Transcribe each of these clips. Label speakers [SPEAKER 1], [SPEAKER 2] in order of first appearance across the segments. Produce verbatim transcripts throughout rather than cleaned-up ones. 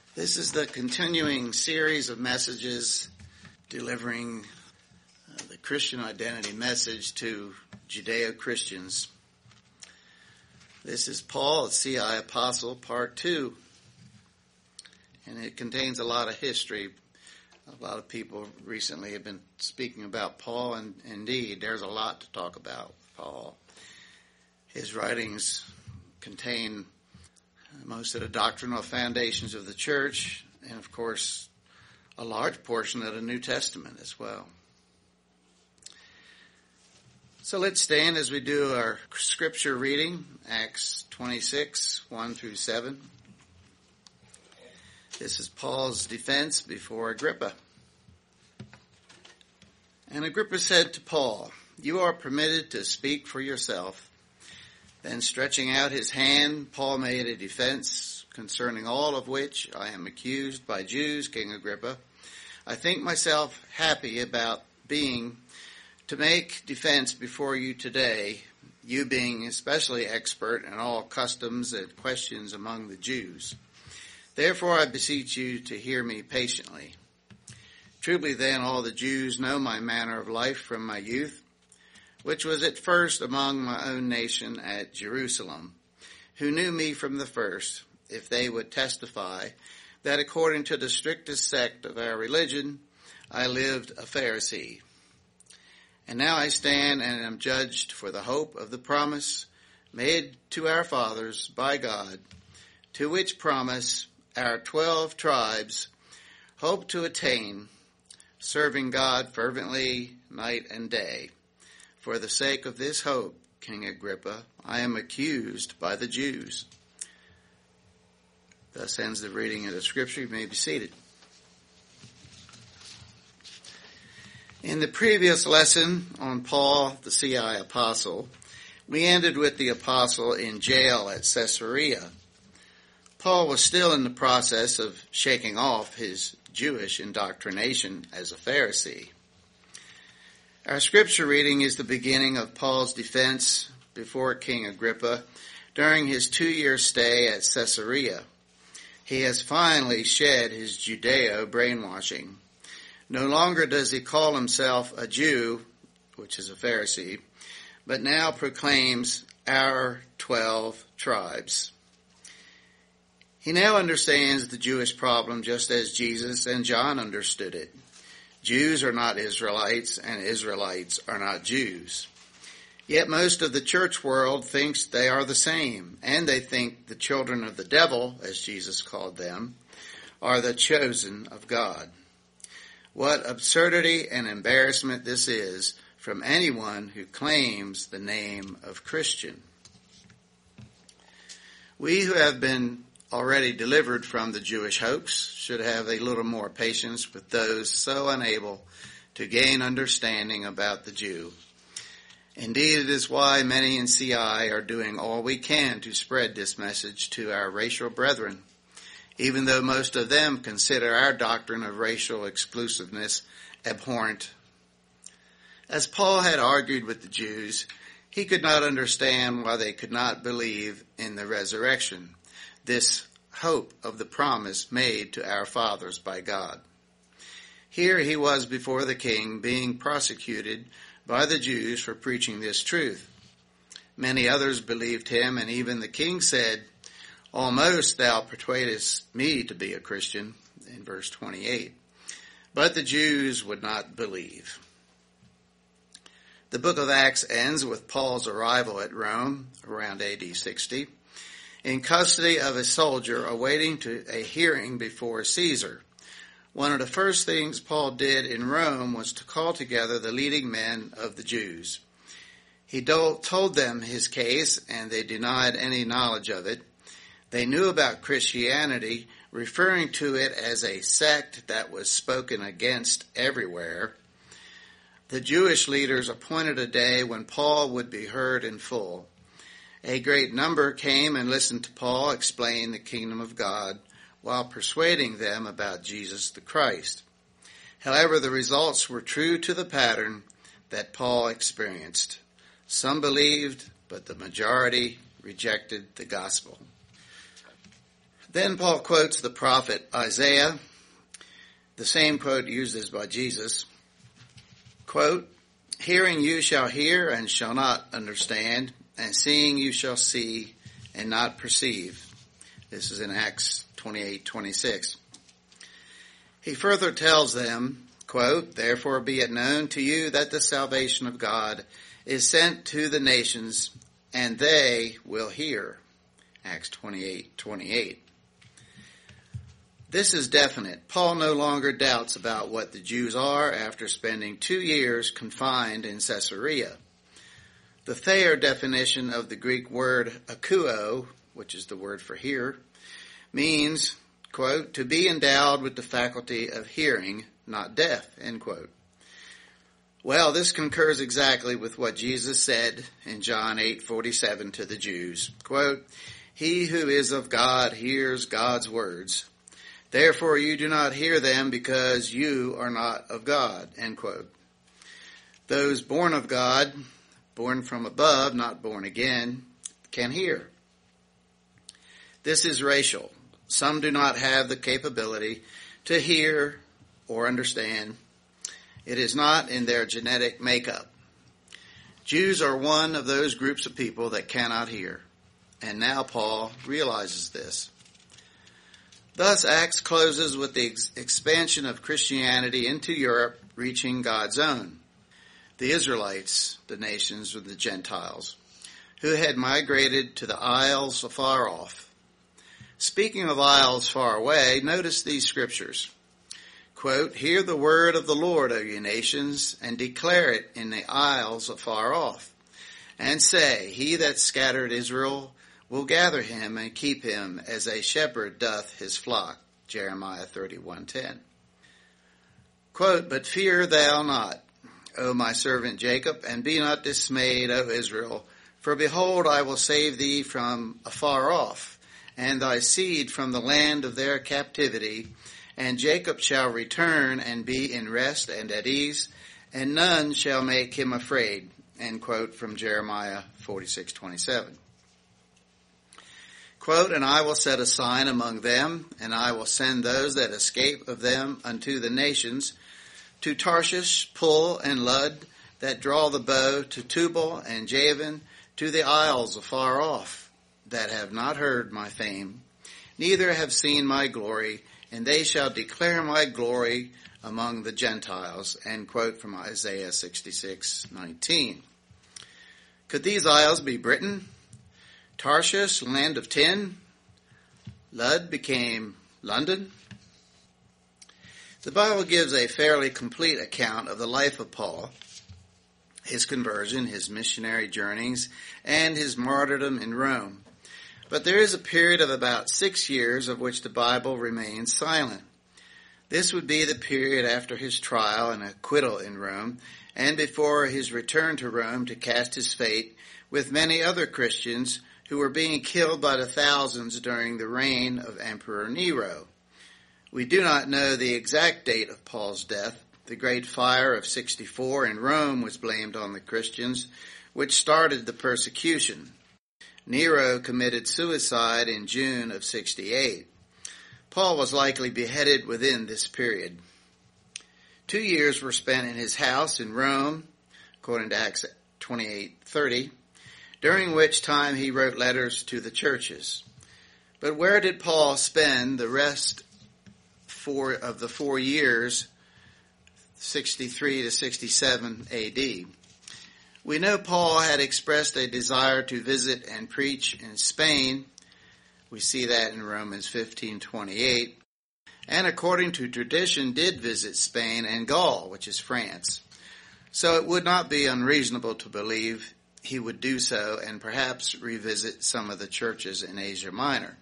[SPEAKER 1] This is the continuing series of messages delivering uh, the Christian identity message to Judeo-Christians. This is Paul, the C I Apostle, Part two. And it contains a lot of history. A lot of people recently have been speaking about Paul, and indeed, there's a lot to talk about with Paul. His writings contain most of the doctrinal foundations of the church, and of course, a large portion of the New Testament as well. So let's stand as we do our scripture reading, Acts twenty-six, one through seven. This is Paul's defense before Agrippa. And Agrippa said to Paul, "You are permitted to speak for yourself." Then stretching out his hand, Paul made a defense concerning all of which I am accused by Jews, King Agrippa. I think myself happy about being to make defense before you today, you being especially expert in all customs and questions among the Jews. Therefore I beseech you to hear me patiently. Truly then all the Jews know my manner of life from my youth, which was at first among my own nation at Jerusalem, who knew me from the first, if they would testify that according to the strictest sect of our religion, I lived a Pharisee. And now I stand and am judged for the hope of the promise made to our fathers by God, to which promise our twelve tribes hope to attain, serving God fervently night and day. For the sake of this hope, King Agrippa, I am accused by the Jews. Thus ends the reading of the scripture. You may be seated. In the previous lesson on Paul, the C I Apostle, we ended with the apostle in jail at Caesarea. Paul was still in the process of shaking off his Jewish indoctrination as a Pharisee. Our scripture reading is the beginning of Paul's defense before King Agrippa during his two-year stay at Caesarea. He has finally shed his Judeo brainwashing. No longer does he call himself a Jew, which is a Pharisee, but now proclaims our twelve tribes. He now understands the Jewish problem just as Jesus and John understood it. Jews are not Israelites, and Israelites are not Jews. Yet most of the church world thinks they are the same, and they think the children of the devil, as Jesus called them, are the chosen of God. What absurdity and embarrassment this is from anyone who claims the name of Christian. We who have been already delivered from the Jewish hoax should have a little more patience with those so unable to gain understanding about the Jew. Indeed, it is why many in C I are doing all we can to spread this message to our racial brethren, even though most of them consider our doctrine of racial exclusiveness abhorrent. As Paul had argued with the Jews, he could not understand why they could not believe in the resurrection, this hope of the promise made to our fathers by God. Here he was before the king being prosecuted by the Jews for preaching this truth. Many others believed him, and even the king said, "Almost thou persuadest me to be a Christian," in verse twenty-eight. But the Jews would not believe. The book of Acts ends with Paul's arrival at Rome around A D sixty. In custody of a soldier awaiting to a hearing before Caesar. One of the first things Paul did in Rome was to call together the leading men of the Jews. He told them his case, and they denied any knowledge of it. They knew about Christianity, referring to it as a sect that was spoken against everywhere. The Jewish leaders appointed a day when Paul would be heard in full. A great number came and listened to Paul explain the kingdom of God while persuading them about Jesus the Christ. However, the results were true to the pattern that Paul experienced. Some believed, but the majority rejected the gospel. Then Paul quotes the prophet Isaiah, the same quote used as by Jesus. Quote, "Hearing you shall hear and shall not understand, and seeing you shall see and not perceive." This is in Acts twenty-eight twenty-six. He further tells them, quote, "Therefore be it known to you that the salvation of God is sent to the nations, and they will hear." Acts twenty-eight twenty-eight. This is definite. Paul no longer doubts about what the Jews are after spending two years confined in Caesarea. The Thayer definition of the Greek word akouo, which is the word for hear, means, quote, "to be endowed with the faculty of hearing, not deaf," end quote. Well, this concurs exactly with what Jesus said in John eight forty-seven to the Jews, quote, "He who is of God hears God's words. Therefore you do not hear them because you are not of God," end quote. Those born of God, born from above, not born again, can hear. This is racial. Some do not have the capability to hear or understand. It is not in their genetic makeup. Jews are one of those groups of people that cannot hear. And now Paul realizes this. Thus, Acts closes with the ex- expansion of Christianity into Europe, reaching God's own, the Israelites, the nations of the Gentiles, who had migrated to the isles afar off. Speaking of isles far away, notice these scriptures. Quote, "Hear the word of the Lord, O ye nations, and declare it in the isles afar off. And say, He that scattered Israel will gather him and keep him as a shepherd doth his flock." Jeremiah thirty-one ten. Quote, "But fear thou not, O my servant Jacob, and be not dismayed, O Israel, for behold, I will save thee from afar off, and thy seed from the land of their captivity, and Jacob shall return and be in rest and at ease, and none shall make him afraid." End quote from Jeremiah forty-six twenty-seven. Quote, "And I will set a sign among them, and I will send those that escape of them unto the nations, to Tarshish, Pul, and Lud, that draw the bow, to Tubal and Javan, to the isles afar off, that have not heard my fame, neither have seen my glory, and they shall declare my glory among the Gentiles." End quote from Isaiah sixty-six nineteen. Could these isles be Britain? Tarshish, land of tin? Lud became London? The Bible gives a fairly complete account of the life of Paul, his conversion, his missionary journeys, and his martyrdom in Rome. But there is a period of about six years of which the Bible remains silent. This would be the period after his trial and acquittal in Rome, and before his return to Rome to cast his fate with many other Christians who were being killed by the thousands during the reign of Emperor Nero. We do not know the exact date of Paul's death. The great fire of sixty-four in Rome was blamed on the Christians, which started the persecution. Nero committed suicide in June of sixty-eight. Paul was likely beheaded within this period. Two years were spent in his house in Rome, according to Acts twenty-eight thirty, during which time he wrote letters to the churches. But where did Paul spend the rest four of the four years, sixty-three to sixty-seven A D? We know Paul had expressed a desire to visit and preach in Spain. We see that in Romans fifteen twenty-eight. And according to tradition, did visit Spain and Gaul, which is France. So it would not be unreasonable to believe he would do so and perhaps revisit some of the churches in Asia Minor.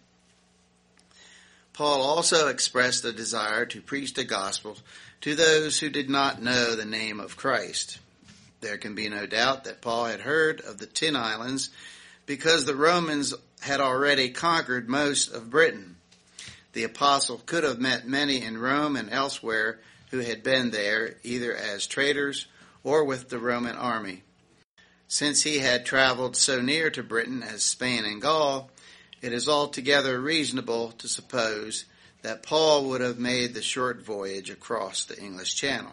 [SPEAKER 1] Paul also expressed a desire to preach the gospel to those who did not know the name of Christ. There can be no doubt that Paul had heard of the Ten Islands because the Romans had already conquered most of Britain. The apostle could have met many in Rome and elsewhere who had been there either as traders or with the Roman army. Since he had traveled so near to Britain as Spain and Gaul, it is altogether reasonable to suppose that Paul would have made the short voyage across the English Channel.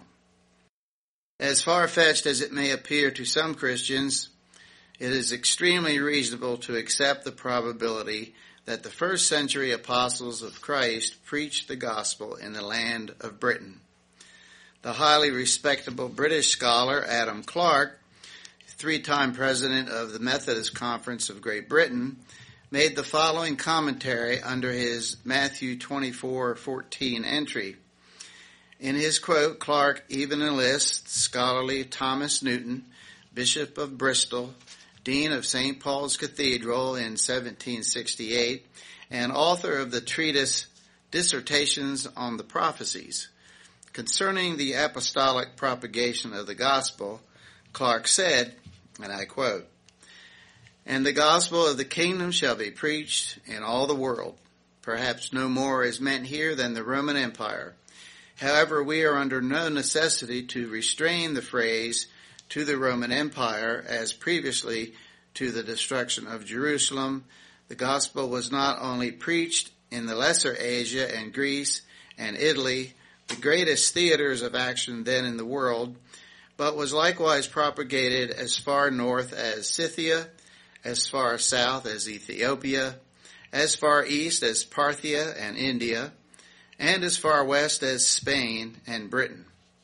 [SPEAKER 1] As far-fetched as it may appear to some Christians, it is extremely reasonable to accept the probability that the first century apostles of Christ preached the gospel in the land of Britain. The highly respectable British scholar Adam Clarke, three-time president of the Methodist Conference of Great Britain, made the following commentary under his Matthew twenty-four fourteen entry. In his quote, Clarke even enlists scholarly Thomas Newton, Bishop of Bristol, Dean of Saint Paul's Cathedral in seventeen sixty-eight, and author of the treatise Dissertations on the Prophecies. Concerning the apostolic propagation of the gospel, Clarke said, and I quote, "And the gospel of the kingdom shall be preached in all the world." Perhaps no more is meant here than the Roman Empire. However, we are under no necessity to restrain the phrase to the Roman Empire, as previously to the destruction of Jerusalem, the gospel was not only preached in the Lesser Asia and Greece and Italy, the greatest theaters of action then in the world, but was likewise propagated as far north as Scythia, as far south as Ethiopia, as far east as Parthia and India, and as far west as Spain and Britain.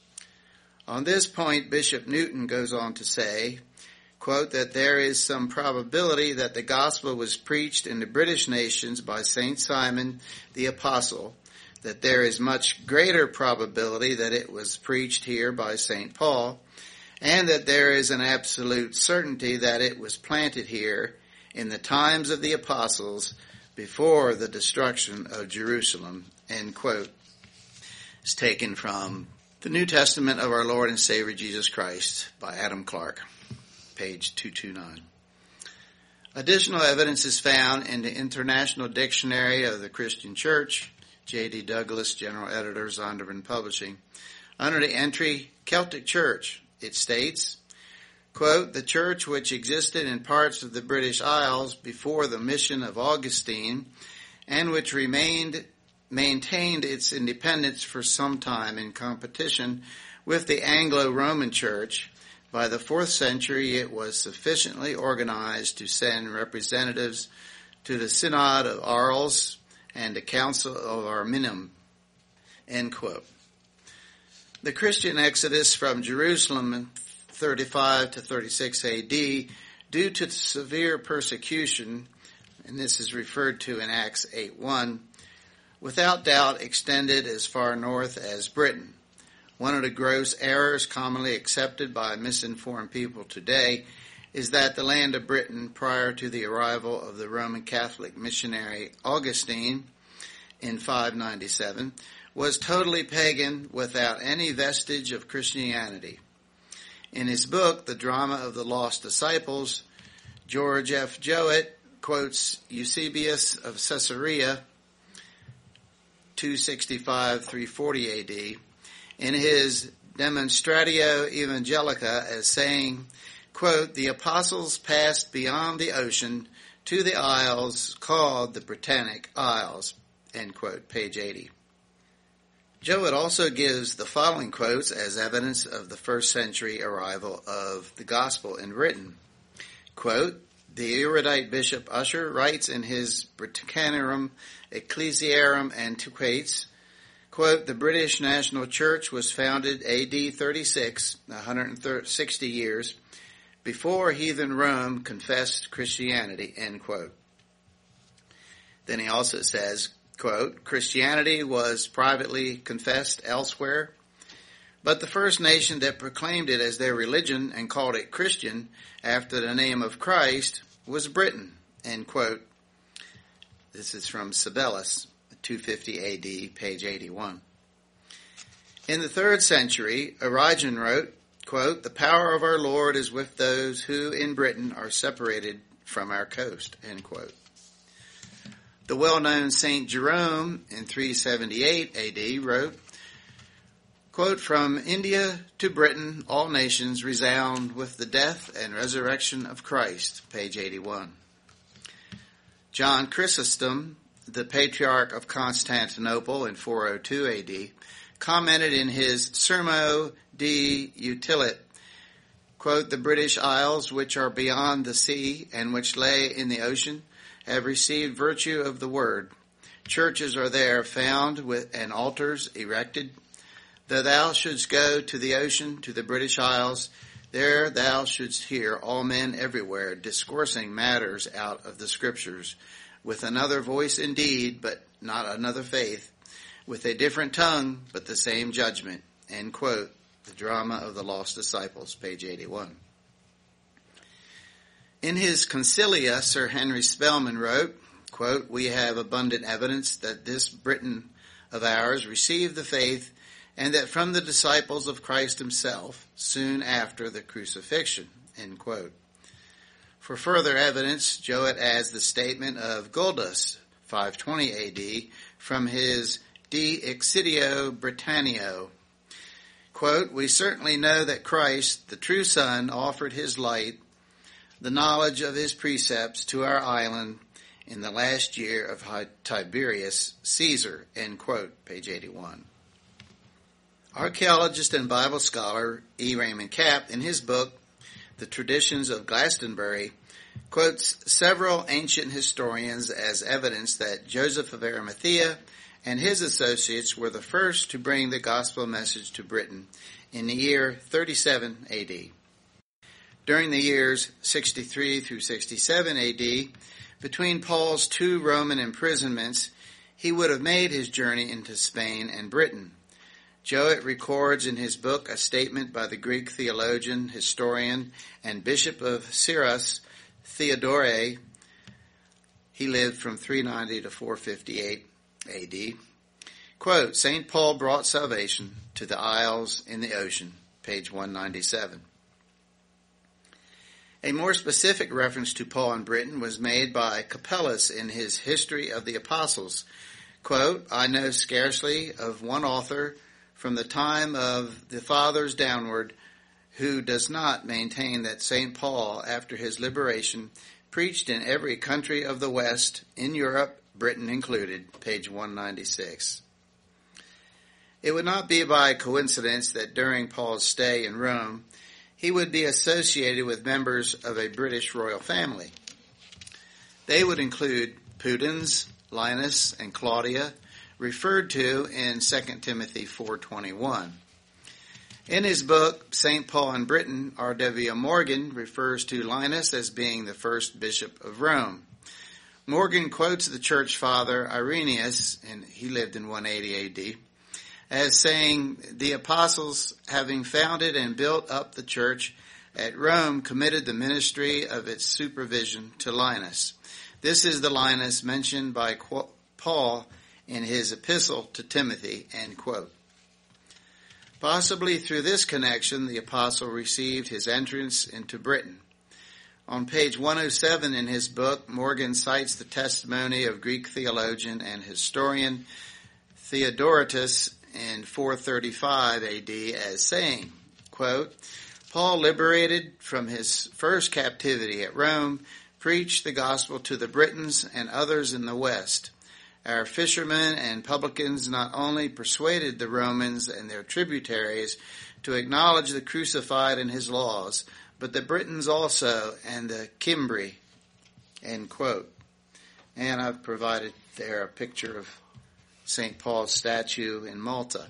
[SPEAKER 1] On this point, Bishop Newton goes on to say, quote, that there is some probability that the gospel was preached in the British nations by Saint Simon the Apostle, that there is much greater probability that it was preached here by Saint Paul, and that there is an absolute certainty that it was planted here in the times of the apostles before the destruction of Jerusalem, end quote. It's taken from The New Testament of Our Lord and Savior Jesus Christ by Adam Clarke, page two twenty-nine. Additional evidence is found in the International Dictionary of the Christian Church, J D Douglas, General Editor, Zondervan Publishing. Under the entry, Celtic Church, it states, quote, the church which existed in parts of the British Isles before the mission of Augustine and which remained maintained its independence for some time in competition with the Anglo-Roman Church. By the fourth century, it was sufficiently organized to send representatives to the Synod of Arles and the Council of Arminum, end quote. The Christian exodus from Jerusalem in thirty-five to thirty-six A D, due to severe persecution, and this is referred to in Acts eight one, without doubt extended as far north as Britain. One of the gross errors commonly accepted by misinformed people today is that the land of Britain, prior to the arrival of the Roman Catholic missionary Augustine in five ninety-seven, was totally pagan without any vestige of Christianity. In his book, The Drama of the Lost Disciples, George F. Jowett quotes Eusebius of Caesarea, two sixty-five to three forty A D, in his Demonstratio Evangelica as saying, quote, the apostles passed beyond the ocean to the isles called the Britannic Isles, end quote, page eighty. Jowett also gives the following quotes as evidence of the first century arrival of the gospel in Britain. Quote, the erudite Bishop Ussher writes in his Britannicum Ecclesiarum Antiquates, quote, the British National Church was founded A D thirty-six, one hundred sixty years, before heathen Rome confessed Christianity, end quote. Then he also says, quote, Christianity was privately confessed elsewhere, but the first nation that proclaimed it as their religion and called it Christian after the name of Christ was Britain, end quote. This is from Sabellus, two fifty A D, page eighty-one. In the third century, Origen wrote, quote, the power of our Lord is with those who in Britain are separated from our coast, end quote. The well-known Saint Jerome in three seventy-eight A D wrote, quote, from India to Britain, all nations resound with the death and resurrection of Christ, page eighty-one. John Chrysostom, the Patriarch of Constantinople in four oh two A D, commented in his Sermo de Utilit, quote, "The British Isles, which are beyond the sea and which lay in the ocean, have received virtue of the word. Churches are there found with and altars erected. Though thou shouldst go to the ocean, to the British Isles, there thou shouldst hear all men everywhere discoursing matters out of the Scriptures, with another voice indeed, but not another faith, with a different tongue, but the same judgment." End quote. The Drama of the Lost Disciples, page eighty-one. In his Concilia, Sir Henry Spelman wrote, quote, "We have abundant evidence that this Britain of ours received the faith, and that from the disciples of Christ himself, soon after the crucifixion." End quote. For further evidence, Jowett adds the statement of Guldus, five twenty A D, from his De Excidio Britanniae. Quote, "We certainly know that Christ, the true Son, offered his light, the knowledge of his precepts, to our island in the last year of Tiberius Caesar." End quote, page eighty-one. Archaeologist and Bible scholar E. Raymond Capp, in his book, The Traditions of Glastonbury, quotes several ancient historians as evidence that Joseph of Arimathea and his associates were the first to bring the gospel message to Britain in the year thirty-seven A D. During the years sixty-three through sixty-seven A D, between Paul's two Roman imprisonments, he would have made his journey into Spain and Britain. Jowett records in his book a statement by the Greek theologian, historian, and bishop of Syros, Theodore. He lived from three ninety to four fifty-eight A D. Quote, "Saint Paul brought salvation to the isles in the ocean," page one ninety-seven. A more specific reference to Paul in Britain was made by Capellus in his History of the Apostles. Quote, "I know scarcely of one author from the time of the fathers downward who does not maintain that Saint Paul, after his liberation, preached in every country of the West, in Europe, Britain included," page one ninety-six. It would not be by coincidence that during Paul's stay in Rome, he would be associated with members of a British royal family. They would include Pudens, Linus, and Claudia, referred to in Second Timothy four twenty-one. In his book, Saint Paul in Britain, R W Morgan refers to Linus as being the first bishop of Rome. Morgan quotes the church father Irenaeus, and he lived in one eighty A D, as saying, "The apostles, having founded and built up the church at Rome, committed the ministry of its supervision to Linus. This is the Linus mentioned by Paul in his epistle to Timothy," end quote. Possibly through this connection, the apostle received his entrance into Britain. On page one oh seven in his book, Morgan cites the testimony of Greek theologian and historian Theodoratus in four thirty-five A D as saying, quote, "Paul, liberated from his first captivity at Rome, preached the gospel to the Britons and others in the West. Our fishermen and publicans not only persuaded the Romans and their tributaries to acknowledge the crucified and his laws, but the Britons also and the Cimbri," end quote. And I've provided there a picture of Saint Paul's statue in Malta.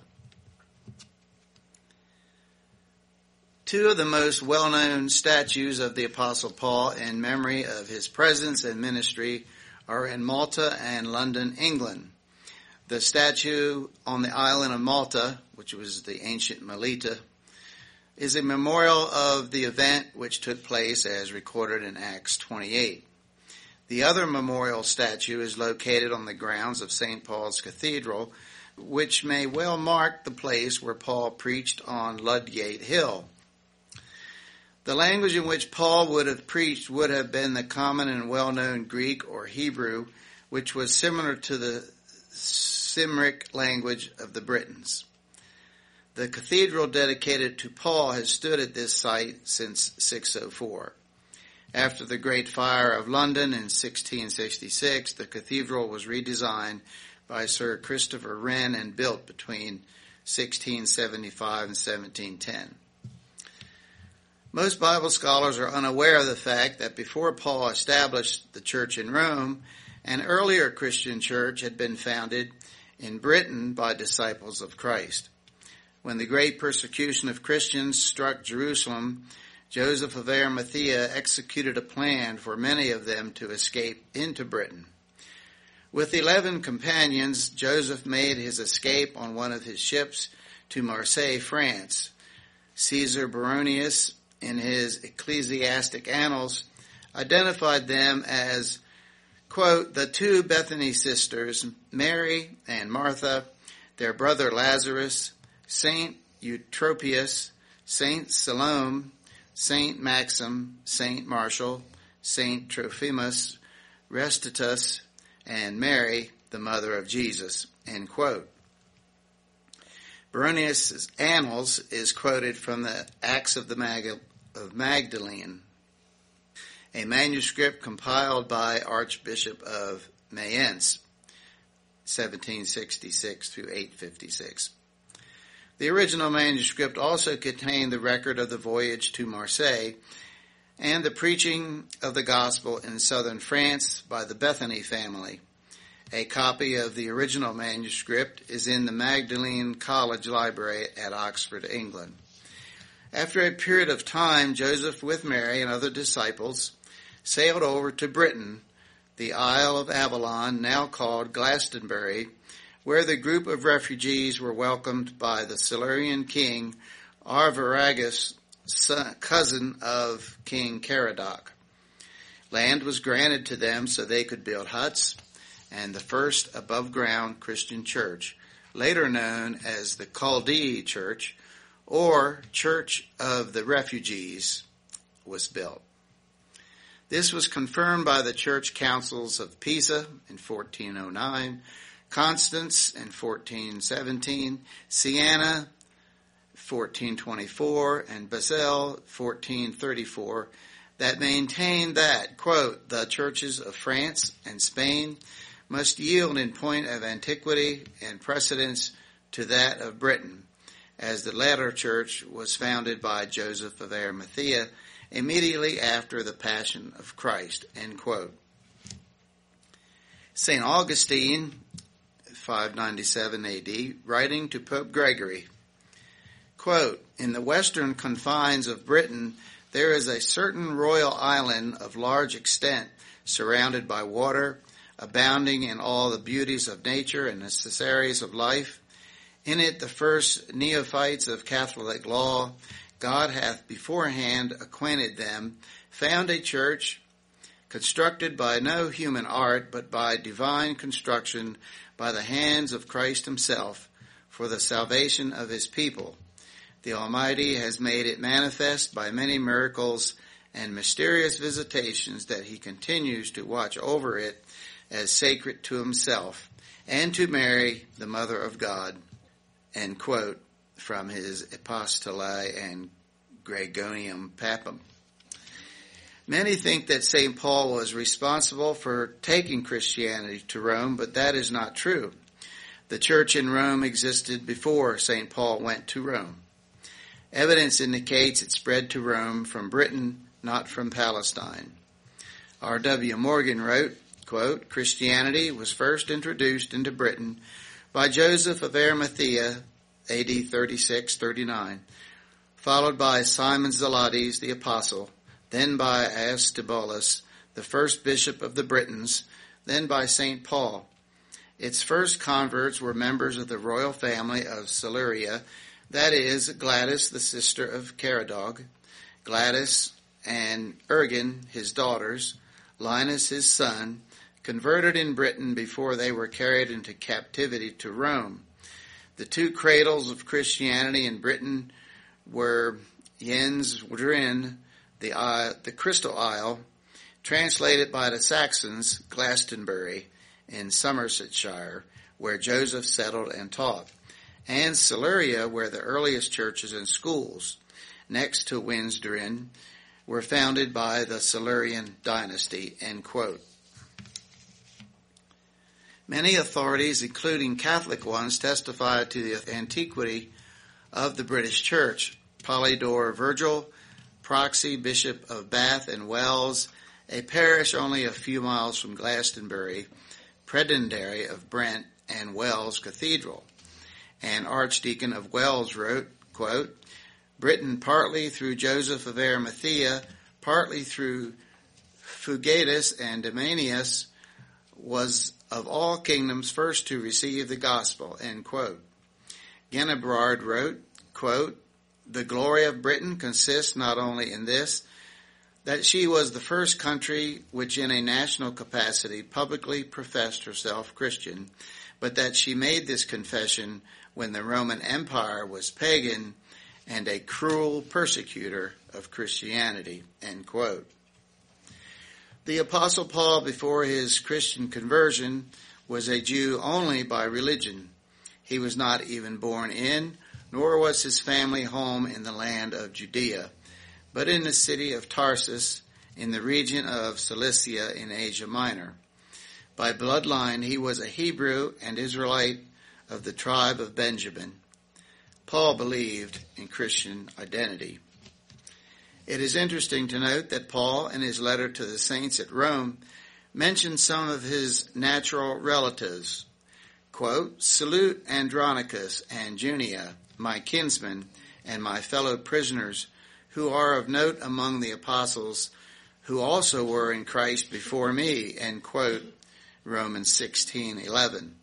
[SPEAKER 1] Two of the most well-known statues of the Apostle Paul in memory of his presence and ministry are in Malta and London, England. The statue on the island of Malta, which was the ancient Melita, is a memorial of the event which took place as recorded in Acts twenty-eight. The other memorial statue is located on the grounds of Saint Paul's Cathedral, which may well mark the place where Paul preached on Ludgate Hill. The language in which Paul would have preached would have been the common and well-known Greek or Hebrew, which was similar to the Cymric language of the Britons. The cathedral dedicated to Paul has stood at this site since six oh four. After the Great Fire of London in sixteen sixty-six, the cathedral was redesigned by Sir Christopher Wren and built between sixteen seventy-five and seventeen ten. Most Bible scholars are unaware of the fact that before Paul established the church in Rome, an earlier Christian church had been founded in Britain by disciples of Christ. When the great persecution of Christians struck Jerusalem, Joseph of Arimathea executed a plan for many of them to escape into Britain. With eleven companions, Joseph made his escape on one of his ships to Marseille, France. Caesar Baronius, in his Ecclesiastic Annals, identified them as, quote, the two Bethany sisters, Mary and Martha, their brother Lazarus, Saint Eutropius, Saint Salome, Saint Maxim, Saint Martial, Saint Trophimus, Restitutus, and Mary, the mother of Jesus, end quote. Baronius' Annals is quoted from the Acts of the Mag- of Magdalene, a manuscript compiled by Archbishop of Mayence, seventeen sixty-six through eight fifty-six. The original manuscript also contained the record of the voyage to Marseille and the preaching of the gospel in southern France by the Bethany family. A copy of the original manuscript is in the Magdalene College Library at Oxford, England. After a period of time, Joseph with Mary and other disciples sailed over to Britain, the Isle of Avalon, now called Glastonbury, where the group of refugees were welcomed by the Silurian king Arviragus, son, cousin of King Caradoc. Land was granted to them so they could build huts, and the first above-ground Christian church, later known as the Chaldee Church, or Church of the Refugees, was built. This was confirmed by the church councils of Pisa in fourteen oh nine, Constance in fourteen seventeen, Siena fourteen twenty-four, and Basel fourteen thirty-four, that maintained that, quote, the churches of France and Spain must yield in point of antiquity and precedence to that of Britain, as the latter church was founded by Joseph of Arimathea immediately after the Passion of Christ, end quote. Saint Augustine, five ninety-seven A D, writing to Pope Gregory, quote, in the western confines of Britain there is a certain royal island of large extent, surrounded by water, abounding in all the beauties of nature and necessaries of life. In it the first neophytes of Catholic law, God hath beforehand acquainted them, found a church, constructed by no human art, but by divine construction, by the hands of Christ himself, for the salvation of his people. The Almighty has made it manifest by many miracles and mysterious visitations that he continues to watch over it as sacred to himself and to Mary, the Mother of God, end quote, from his Epistolae and Gregorium Papam. Many think that Saint Paul was responsible for taking Christianity to Rome, but that is not true. The church in Rome existed before Saint Paul went to Rome. Evidence indicates it spread to Rome from Britain, not from Palestine. R W Morgan wrote, quote, Christianity was first introduced into Britain by Joseph of Arimathea, A D thirty-six thirty-nine, followed by Simon Zelotes the Apostle, then by Aristobulus, the first bishop of the Britons, then by Saint Paul. Its first converts were members of the royal family of Siluria, that is, Gladys, the sister of Caradoc, Gladys and Urgan, his daughters, Linus, his son, converted in Britain before they were carried into captivity to Rome. The two cradles of Christianity in Britain were Jens Drin, the, uh, the Crystal Isle, translated by the Saxons, Glastonbury, in Somersetshire, where Joseph settled and taught, and Siluria, where the earliest churches and schools. Next to Winsdrin were founded by the Silurian dynasty, end quote. Many authorities, including Catholic ones, testify to the antiquity of the British Church. Polydore Virgil, Proxy, Bishop of Bath and Wells, a parish only a few miles from Glastonbury, Predendary of Brent and Wells Cathedral, and Archdeacon of Wells wrote, quote, Britain partly through Joseph of Arimathea, partly through Fugatus and Domanius, was of all kingdoms first to receive the gospel, end quote. Genebrard wrote, quote, the glory of Britain consists not only in this, that she was the first country which in a national capacity publicly professed herself Christian, but that she made this confession when the Roman Empire was pagan and a cruel persecutor of Christianity, end quote. The Apostle Paul, before his Christian conversion, was a Jew only by religion. He was not even born in, nor was his family home in the land of Judea, but in the city of Tarsus, in the region of Cilicia in Asia Minor. By bloodline, he was a Hebrew and Israelite of the tribe of Benjamin. Paul believed in Christian identity. It is interesting to note that Paul, in his letter to the saints at Rome, mentions some of his natural relatives. Quote, salute Andronicus and Junia, my kinsmen and my fellow prisoners, who are of note among the apostles, who also were in Christ before me, end quote, Romans sixteen eleven.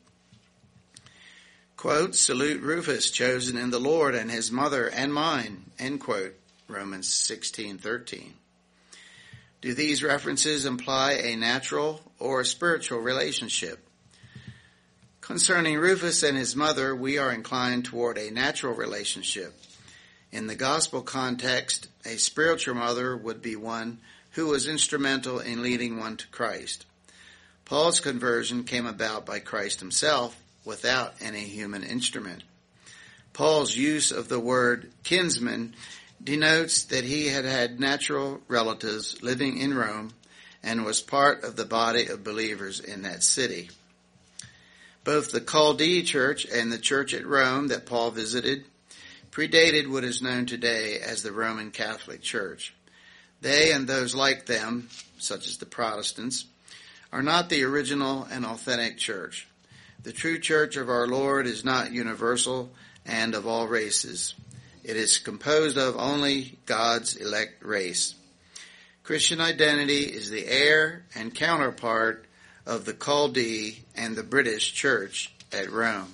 [SPEAKER 1] Quote, salute Rufus, chosen in the Lord, and his mother and mine, end quote, Romans sixteen thirteen. Do these references imply a natural or a spiritual relationship? Concerning Rufus and his mother, we are inclined toward a natural relationship. In the gospel context, a spiritual mother would be one who was instrumental in leading one to Christ. Paul's conversion came about by Christ himself without any human instrument. Paul's use of the word kinsman denotes that he had had natural relatives living in Rome and was part of the body of believers in that city. Both the Chaldee church and the church at Rome that Paul visited predated what is known today as the Roman Catholic Church. They and those like them, such as the Protestants, are not the original and authentic church. The true church of our Lord is not universal and of all races. It is composed of only God's elect race. Christian identity is the heir and counterpart of the Chaldee and the British Church at Rome.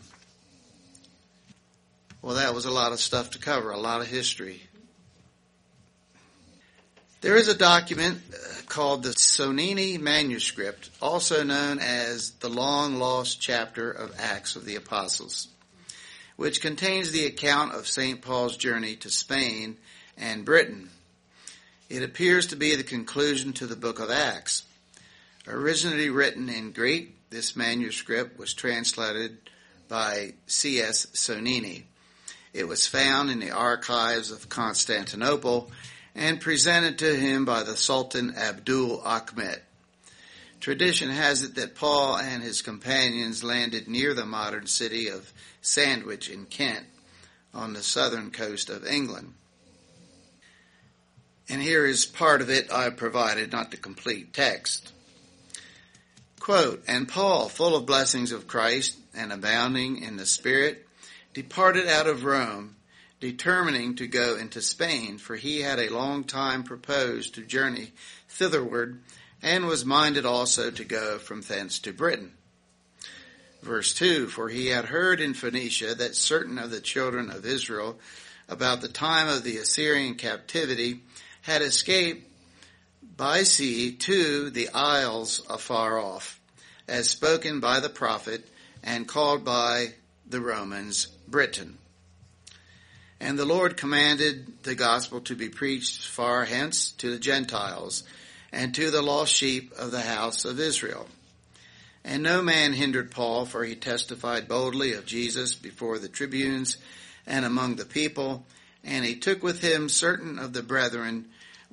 [SPEAKER 1] Well, that was a lot of stuff to cover, a lot of history. There is a document called the Sonini Manuscript, also known as the long-lost chapter of Acts of the Apostles, which contains the account of Saint Paul's journey to Spain and Britain. It appears to be the conclusion to the book of Acts. Originally written in Greek, this manuscript was translated by C S Sonini. It was found in the archives of Constantinople and presented to him by the Sultan Abdul Ahmet. Tradition has it that Paul and his companions landed near the modern city of Sandwich in Kent on the southern coast of England. And here is part of it I provided, not the complete text. Quote, and Paul, full of blessings of Christ and abounding in the Spirit, departed out of Rome, determining to go into Spain, for he had a long time proposed to journey thitherward, and was minded also to go from thence to Britain. Verse two, for he had heard in Phoenicia that certain of the children of Israel, about the time of the Assyrian captivity, had escaped by sea to the isles afar off, as spoken by the prophet, and called by the Romans Britain. And the Lord commanded the gospel to be preached far hence to the Gentiles, and to the lost sheep of the house of Israel. And no man hindered Paul, for he testified boldly of Jesus before the tribunes and among the people, and he took with him certain of the brethren,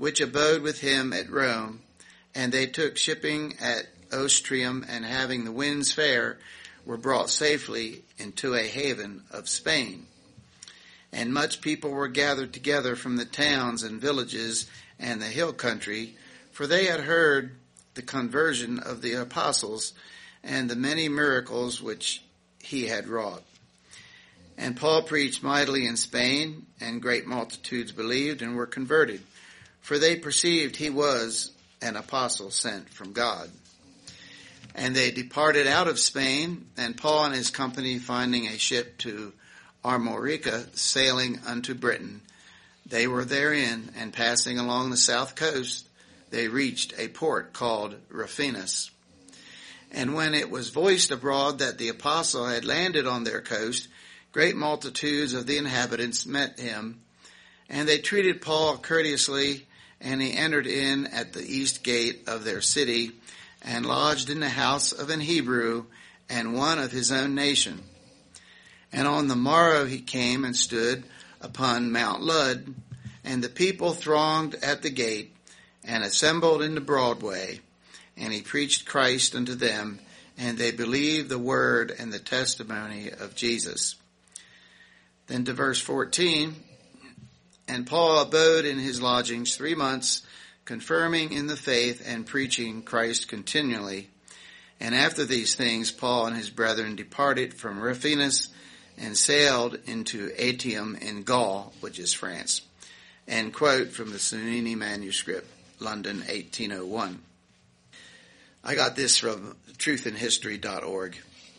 [SPEAKER 1] which abode with him at Rome, and they took shipping at Ostrium, and having the winds fair, were brought safely into a haven of Spain. And much people were gathered together from the towns and villages and the hill country, for they had heard the conversion of the apostles and the many miracles which he had wrought. And Paul preached mightily in Spain, and great multitudes believed and were converted, for they perceived he was an apostle sent from God. And they departed out of Spain, and Paul and his company, finding a ship to Armorica, sailing unto Britain, they were therein, and passing along the south coast, they reached a port called Raphanus. And when it was voiced abroad that the apostle had landed on their coast, great multitudes of the inhabitants met him, and they treated Paul courteously, and he entered in at the east gate of their city, and lodged in the house of an Hebrew, and one of his own nation. And on the morrow he came and stood upon Mount Lud, and the people thronged at the gate, and assembled in the broad way, and he preached Christ unto them, and they believed the word and the testimony of Jesus. Then to verse fourteen, and Paul abode in his lodgings three months, confirming in the faith and preaching Christ continually. And after these things, Paul and his brethren departed from Raphanus and sailed into Atium in Gaul, which is France. And quote from the Sunini manuscript, London, eighteen oh one. I got this from truth in history dot org.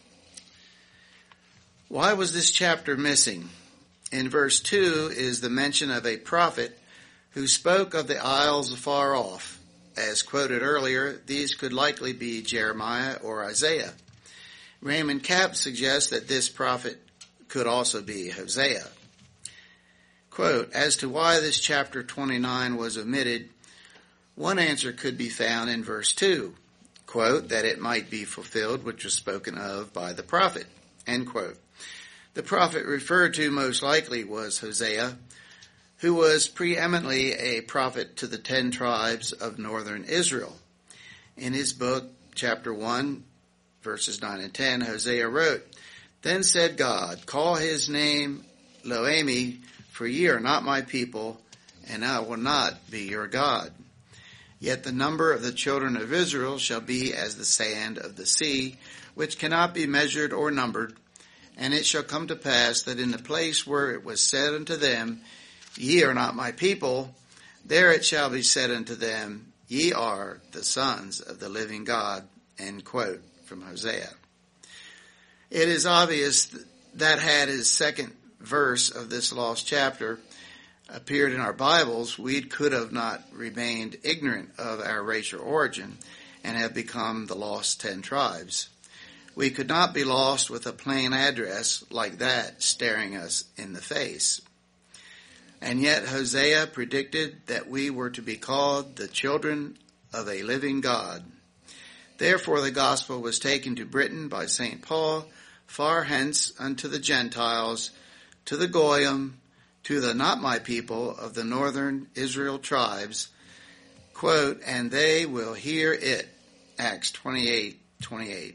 [SPEAKER 1] Why was this chapter missing? In verse two is the mention of a prophet who spoke of the isles afar off. As quoted earlier, these could likely be Jeremiah or Isaiah. Raymond Capp suggests that this prophet could also be Hosea. Quote, as to why this chapter twenty-nine was omitted, one answer could be found in verse two. Quote, that it might be fulfilled which was spoken of by the prophet. End quote. The prophet referred to most likely was Hosea, who was preeminently a prophet to the ten tribes of northern Israel. In his book, chapter one, verses nine and ten, Hosea wrote, then said God, call his name Lo-Ammi, for ye are not my people, and I will not be your God. Yet the number of the children of Israel shall be as the sand of the sea, which cannot be measured or numbered. And it shall come to pass that in the place where it was said unto them, ye are not my people, there it shall be said unto them, ye are the sons of the living God. End quote from Hosea. It is obvious that had his second verse of this lost chapter appeared in our Bibles, we could have not remained ignorant of our racial origin and have become the lost ten tribes. We could not be lost with a plain address like that staring us in the face. And yet Hosea predicted that we were to be called the children of a living God. Therefore the gospel was taken to Britain by Saint Paul, far hence unto the Gentiles, to the Goyim, to the not my people of the northern Israel tribes, quote, and they will hear it, Acts twenty-eight twenty-eight.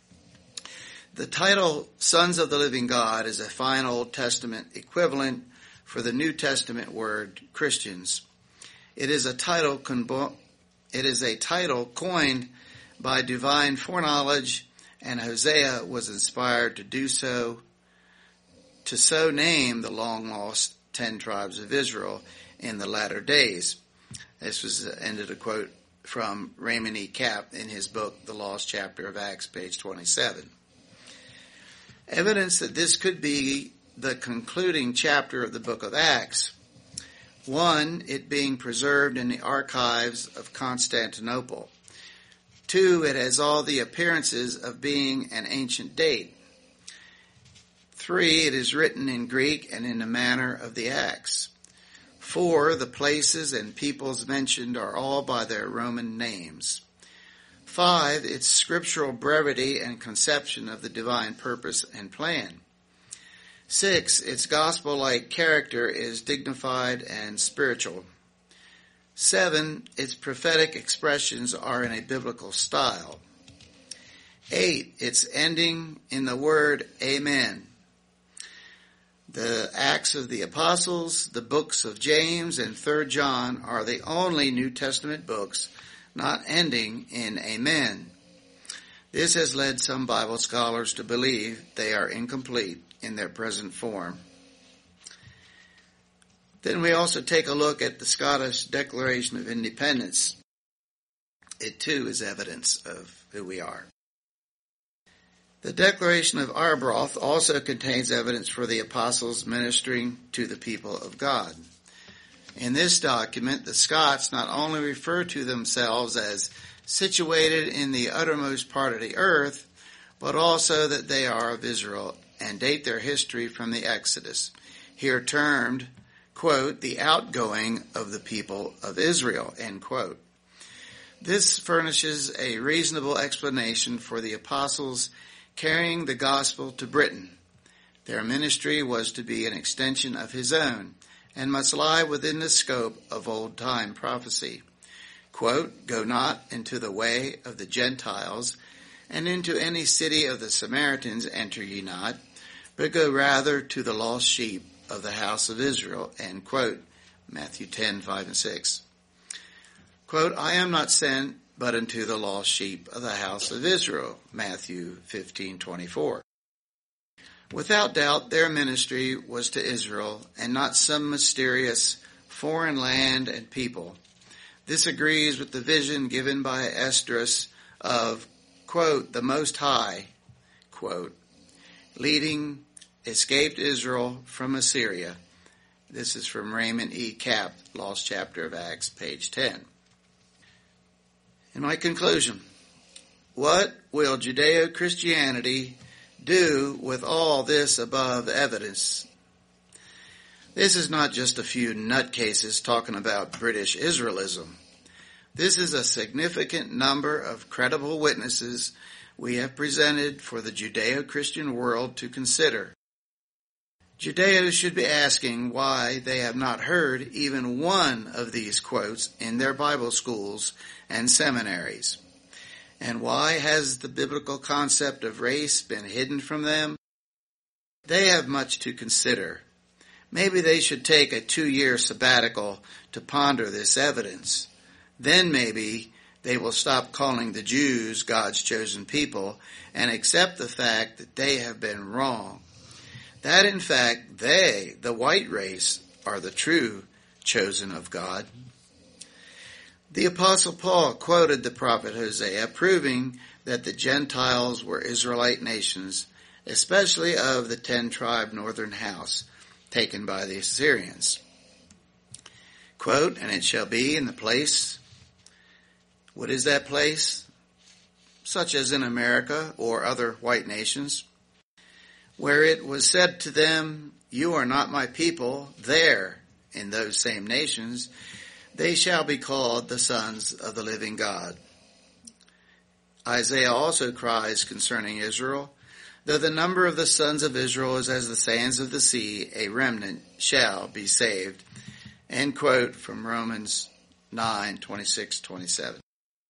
[SPEAKER 1] The title Sons of the Living God is a fine Old Testament equivalent for the New Testament word Christians. It is a title con- it is a title coined by divine foreknowledge, and Hosea was inspired to do so, to so name the long-lost ten tribes of Israel in the latter days. This was ended a quote from Raymond E. Capp in his book, The Lost Chapter of Acts, page twenty-seven. Evidence that this could be the concluding chapter of the book of Acts. One, it being preserved in the archives of Constantinople. Two, it has all the appearances of being an ancient date. Three, it is written in Greek and in the manner of the Acts. Four, the places and peoples mentioned are all by their Roman names. Five, its scriptural brevity and conception of the divine purpose and plan. Six, its gospel-like character is dignified and spiritual. Seven, its prophetic expressions are in a biblical style. Eight, its ending in the word Amen. The Acts of the Apostles, the books of James, and Third John are the only New Testament books not ending in Amen. This has led some Bible scholars to believe they are incomplete in their present form. Then we also take a look at the Scottish Declaration of Independence. It too is evidence of who we are. The Declaration of Arbroath also contains evidence for the apostles ministering to the people of God. In this document, the Scots not only refer to themselves as situated in the uttermost part of the earth, but also that they are of Israel and date their history from the Exodus, here termed, quote, the outgoing of the people of Israel, end quote. This furnishes a reasonable explanation for the apostles carrying the gospel to Britain. Their ministry was to be an extension of his own and must lie within the scope of old-time prophecy. Quote, go not into the way of the Gentiles, and into any city of the Samaritans enter ye not, but go rather to the lost sheep of the house of Israel, end quote. Matthew ten, five and six. Quote, I am not sent but unto the lost sheep of the house of Israel, Matthew fifteen, twenty-four. Without doubt, their ministry was to Israel and not some mysterious foreign land and people. This agrees with the vision given by Esdras of, quote, the Most High, quote, leading escaped Israel from Assyria. This is from Raymond E. Capp, Lost Chapter of Acts, page ten. In my conclusion, what will Judeo-Christianity do with all this above evidence? This is not just a few nutcases talking about British Israelism. This is a significant number of credible witnesses we have presented for the Judeo-Christian world to consider. Judeos should be asking why they have not heard even one of these quotes in their Bible schools and seminaries. And why has the biblical concept of race been hidden from them? They have much to consider. Maybe they should take a two-year sabbatical to ponder this evidence. Then maybe they will stop calling the Jews God's chosen people and accept the fact that they have been wrong. That in fact they, the white race, are the true chosen of God. The Apostle Paul quoted the prophet Hosea, proving that the Gentiles were Israelite nations, especially of the ten-tribe northern house, taken by the Assyrians. Quote, and it shall be in the place, what is that place? Such as in America or other white nations, where it was said to them, you are not my people, there, in those same nations, they shall be called the sons of the living God. Isaiah also cries concerning Israel, though the number of the sons of Israel is as the sands of the sea, a remnant shall be saved. End quote from Romans nine, twenty-six, twenty-seven.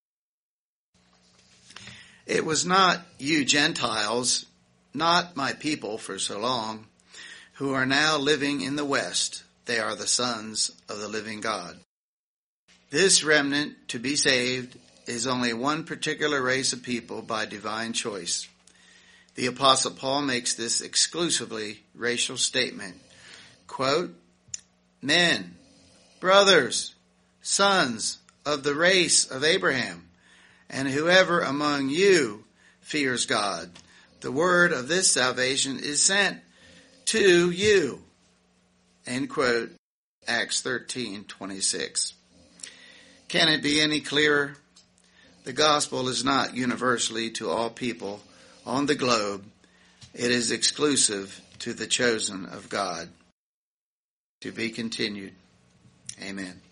[SPEAKER 1] It was not you Gentiles, not my people for so long, who are now living in the West. They are the sons of the living God. This remnant to be saved is only one particular race of people by divine choice. The Apostle Paul makes this exclusively racial statement. Quote, men, brothers, sons of the race of Abraham, and whoever among you fears God, the word of this salvation is sent to you. End quote, Acts thirteen, twenty-six. Can it be any clearer? The gospel is not universally to all people on the globe. It is exclusive to the chosen of God. To be continued. Amen.